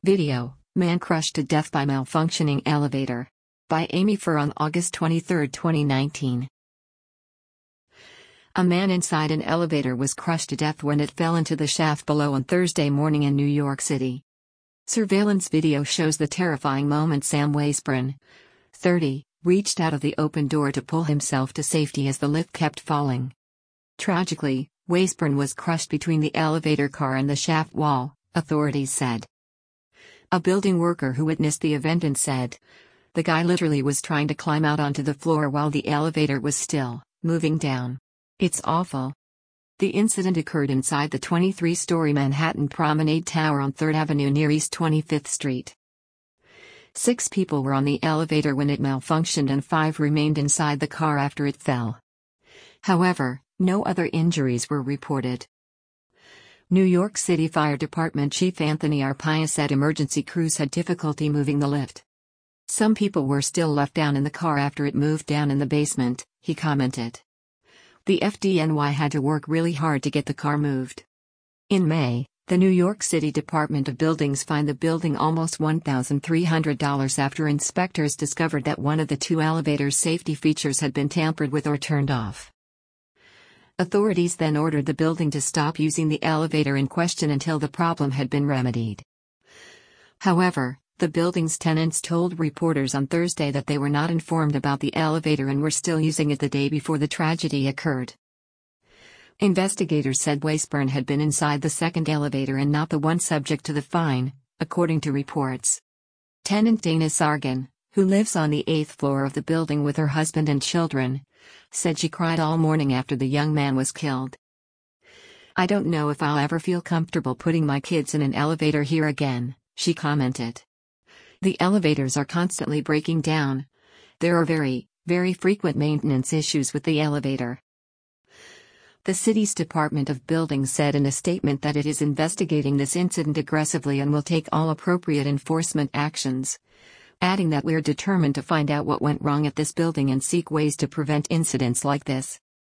Video: Man crushed to death by malfunctioning elevator. By Amy Furr on August 23, 2019. A man inside an elevator was crushed to death when it fell into the shaft below on Thursday morning in New York City. Surveillance video shows the terrifying moment. Sam Weisbrun, 30, reached out of the open door to pull himself to safety as the lift kept falling. Tragically, Weisbrun was crushed between the elevator car and the shaft wall, authorities said. A building worker who witnessed the event said, "The guy literally was trying to climb out onto the floor while the elevator was still moving down. It's awful." The incident occurred inside the 23-story Manhattan Promenade Tower on 3rd Avenue near East 25th Street. 6 people were on the elevator when it malfunctioned and 5 remained inside the car after it fell. However, no other injuries were reported. New York City Fire Department Chief Anthony Arpaia said emergency crews had difficulty moving the lift. "Some people were still left down in the car after it moved down in the basement," he commented. "The FDNY had to work really hard to get the car moved." In May, the New York City Department of Buildings fined the building almost $1,300 after inspectors discovered that one of the 2 elevator's safety features had been tampered with or turned off. Authorities then ordered the building to stop using the elevator in question until the problem had been remedied. However, the building's tenants told reporters on Thursday that they were not informed about the elevator and were still using it the day before the tragedy occurred. Investigators said Weisbrun had been inside the second elevator and not the one subject to the fine, according to reports. Tenant Dana Sargan, who lives on the 8th floor of the building with her husband and children, said she cried all morning after the young man was killed. "I don't know if I'll ever feel comfortable putting my kids in an elevator here again," she commented. "The elevators are constantly breaking down. There are very, very frequent maintenance issues with the elevator." The city's Department of Buildings said in a statement that it is investigating this incident aggressively and will take all appropriate enforcement actions, adding that we're determined to find out what went wrong at this building and seek ways to prevent incidents like this.